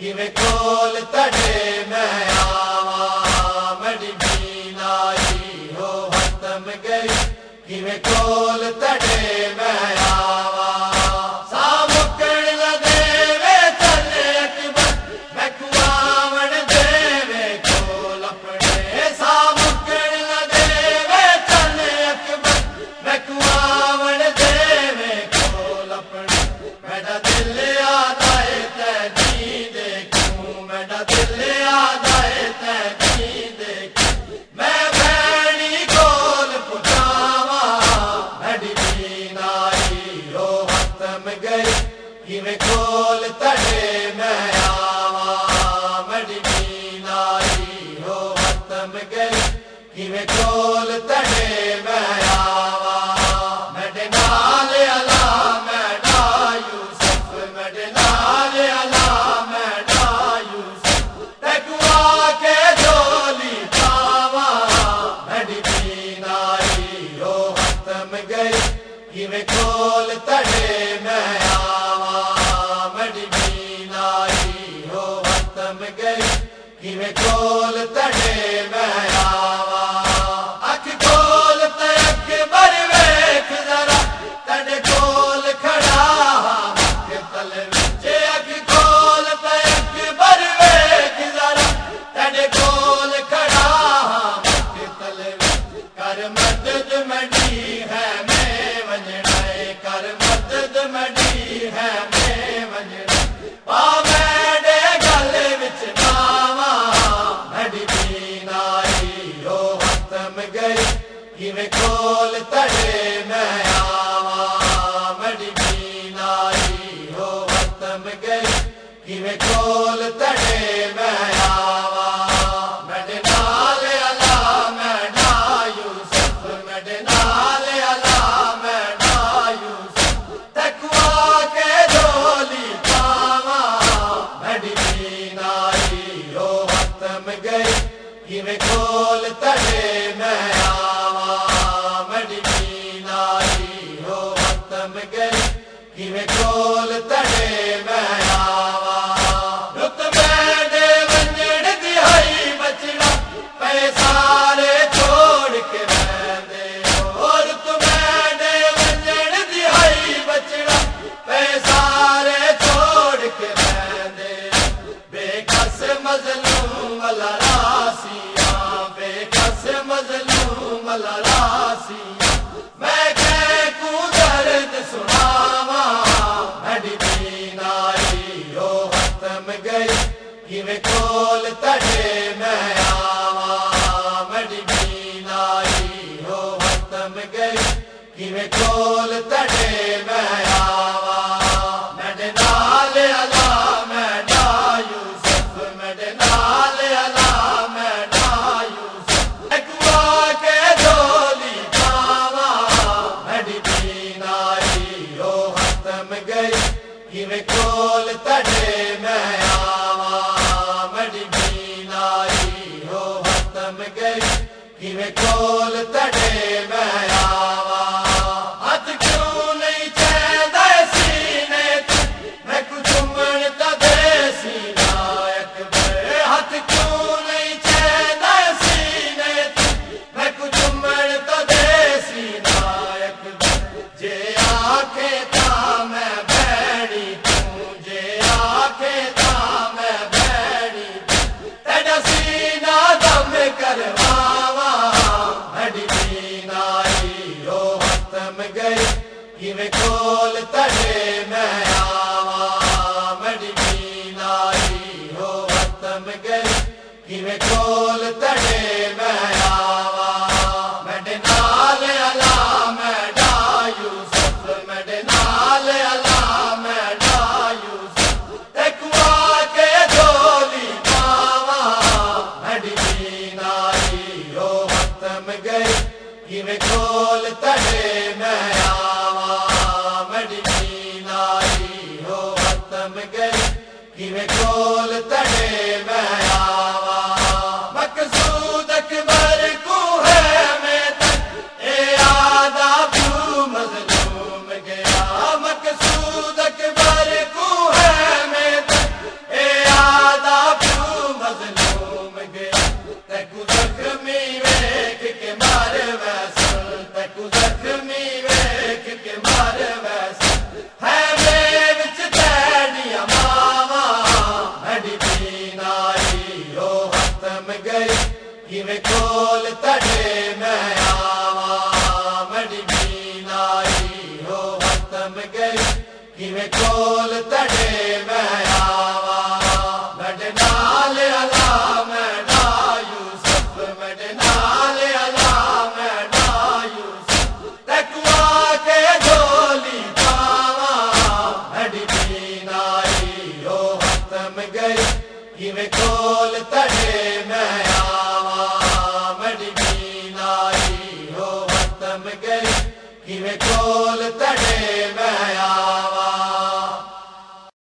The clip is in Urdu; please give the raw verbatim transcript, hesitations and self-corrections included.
کیویں کول تڑے میں آواں میری بینائی ہو ختم گئی کیویں کول تڑے میں آواں سامکن نہ دے چلے اکبر میں کواون دے کول اپنے سامکن نہ دے چلے اکبر میں کواون دے کول اپنے میرا دل یاد آئے تے دیکھوں میرا دل یاد آئے تے دیکھوں میں بھینی کول پہنچاواں میری بینائی ہو ختم گئی کیویں کول تڑے میں آواں میری بینائی ہو ختم گئی کیویں کول تڑے میں آواں میرے نال الا میرا یوسف میرے نال الا میرا یوسف تکوا کے جولی پاواں میری بینائی ہو ختم گئی کیویں کول تڑے میں آواں میری بینائی ہو ختم گئی کیویں کول تڑے میں آواں اکھ کول تے اکبر ویکھ ذرا تڑے کول کھڑا مقتل وچ اکھ کول تے اکبر ویکھ ذرا تڑے کول کھڑا مقتل وچ کر مدد منڈی ہے میں ونجنا اے کر مدد منڈی ہے میں ونجنا پا میڈے گل وچ پاواں میری بینائی ہو ختم گئی کیویں کول تڑے میں آواں میری بینائی ہو ختم گئی کیویں کول تڑے میں آواں میرے نال الا میرا یوسف میرے نال الا میرا یوسف تکوا کے جولی پاواں میری بینائی ہو ختم گئی کیویں کول تڑے میں آواں میری بینائی ہو ختم گئی کیویں کول تڑے میں آواں رت میڈے ونجڑ دہائی بچڑا پے سارے چھوڑ کے ویندے اور رت میڈے ونجڑ دہائی بچڑا پے سارے چھوڑ کے ویندے بے کس مظلوم والا راسیاں بے کس مظلوم والا راسیاں میں کہ کو درد سناواں میری بینائی ہو ختم گئی کیویں کول تڑے میں آواں میری بینائی ہو ختم گئی کیویں کول تڑے میں آواں میرے نال الا میرا یوسف میرے نال الا میرا یوسف تکوا کے جولی پاواں میری بینائی ہو ختم گئی کیویں کول تڑے میں آواں میری بینائی ہو ختم گئی کیویں کول تڑے میں آواں ہاتھ کیوں نہیں چیندا سینے تے میں کچھ چومن تا دے سینا اکبر ہاتھ کیوں نہیں چیندا سینے تے میں کچھ چومن تا دے سینا اکبر جے آکھے تا میں بھیڑی توں جے آکھے تا میں بھیڑی تیرا سینہ دم کرواواں میری بینائی ہو ختم گئی کیویں کول تڑے میں آواں میری بینائی ہو ختم گئی کیویں کول تڑے میں آواں میرے نال الا میرا یوسف میرے نال الا میرا یوسف تکوا کے جولی پاواں میری بینائی ہو ختم گئی کیویں کول تڑے میں آواں میری بینائی ہو ختم گئی کیویں کول تڑے میں آواں مقصود اکبر کو ہے میں تک اے آدھا کیوں مظلوم گیا مقصود اکبر کو ہے میں تک اے آدھا کیویں کول تڑے میں آواں مڑی مینائی ہو ختم گئی کیویں کول تڑے میں آواں